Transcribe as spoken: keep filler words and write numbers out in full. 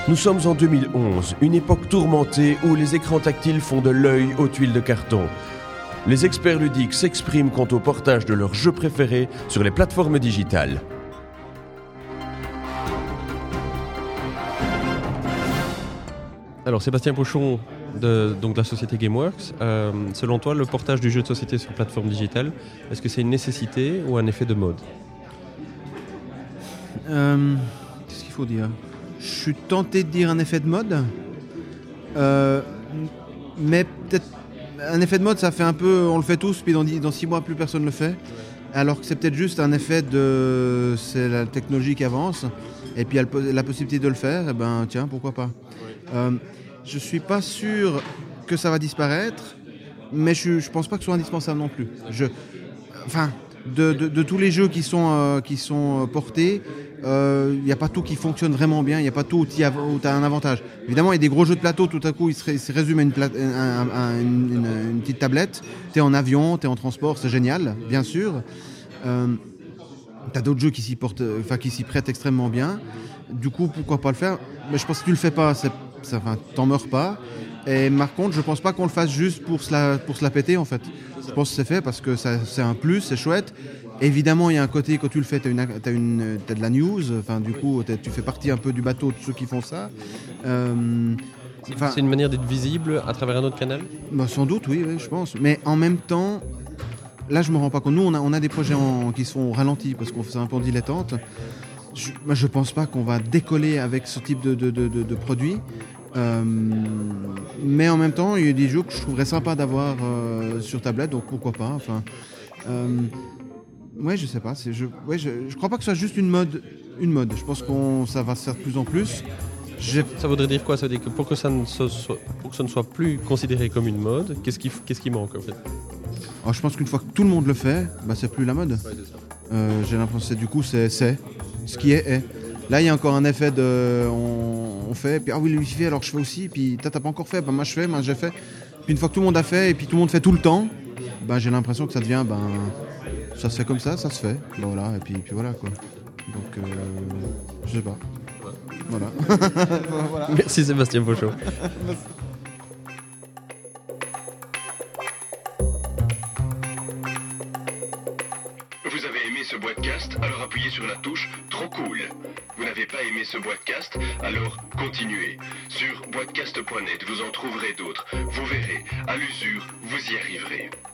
Nous sommes en deux mille onze, une époque tourmentée où les écrans tactiles font de l'œil aux tuiles de carton. Les experts ludiques s'expriment quant au portage de leurs jeux préférés sur les plateformes digitales. Alors Sébastien Pochon de, donc de la société Gameworks, euh, selon toi le portage du jeu de société sur plateforme digitale, est-ce que c'est une nécessité ou un effet de mode ? euh, Qu'est-ce qu'il faut dire ? Je suis tenté de dire un effet de mode, euh, mais peut-être un effet de mode ça fait un peu, on le fait tous, puis dans, dans six mois plus personne ne le fait, alors que c'est peut-être juste un effet de, c'est la technologie qui avance, et puis la possibilité de le faire, et ben tiens pourquoi pas. Euh, je suis pas sûr que ça va disparaître, mais je, je pense pas que ce soit indispensable non plus. Je, enfin, de, de, de tous les jeux qui sont, euh, qui sont portés, il euh, n'y a pas tout qui fonctionne vraiment bien, il n'y a pas tout où tu as un avantage. Évidemment, il y a des gros jeux de plateau, tout à coup, ils se, ré, se résument à une, pla- un, un, une, une, une petite tablette. Tu es en avion, tu es en transport, c'est génial, bien sûr. Euh, tu as d'autres jeux qui s'y, portent, enfin, qui s'y prêtent extrêmement bien. Du coup, pourquoi pas le faire ? Mais je pense que si tu le fais pas, c'est, ça, enfin, t'en meurs pas. Et par contre, je pense pas qu'on le fasse juste pour se la, pour se la péter, en fait. Je pense que c'est fait parce que ça, c'est un plus, c'est chouette. Évidemment, il y a un côté, quand tu le fais, tu as, t'as une, t'as de la news, enfin, du coup, tu fais partie un peu du bateau de ceux qui font ça. Euh, c'est, c'est une manière d'être visible à travers un autre canal ? Bah, sans doute, oui, oui, je pense. Mais en même temps, là, je me rends pas compte. Nous, on a, on a des projets en, qui sont ralentis parce qu'on fait un peu en dilettante. Je, moi, je pense pas qu'on va décoller avec ce type de, de, de, de, de produit. Euh, mais en même temps, il y a des jeux que je trouverais sympa d'avoir euh, sur tablette, donc pourquoi pas. Enfin, euh, ouais, je sais pas. C'est, je, ouais, je, je crois pas que ce soit juste une mode. Une mode. Je pense qu'on ça va se faire de plus en plus. J'ai... Ça voudrait dire quoi ? Ça veut dire que pour que ça ne soit, pour que ça ne soit plus considéré comme une mode, qu'est-ce qui, qu'est-ce qui manque en fait ? Alors, je pense qu'une fois que tout le monde le fait, bah, c'est plus la mode. Ouais, c'est ça. Euh, j'ai l'impression que du coup, c'est, c'est ce qui est est. Là, il y a encore un effet de, on, on fait, puis ah oui, lui fait, alors je fais aussi, puis t'as, t'as pas encore fait, bah moi je fais, moi j'ai fait. Puis une fois que tout le monde a fait, et puis tout le monde fait tout le temps, bah j'ai l'impression que ça devient, ben, ça se fait comme ça, ça se fait, ben, voilà, et puis, puis voilà quoi. Donc, euh, je sais pas. Voilà. Voilà. Merci Sébastien Pochon. Vous avez aimé ce podcast ? Alors appuyez sur la touche « Trop cool ». Vous n'avez pas aimé ce podcast ? Alors continuez. Sur boitcast point net, vous en trouverez d'autres. Vous verrez, à l'usure, vous y arriverez.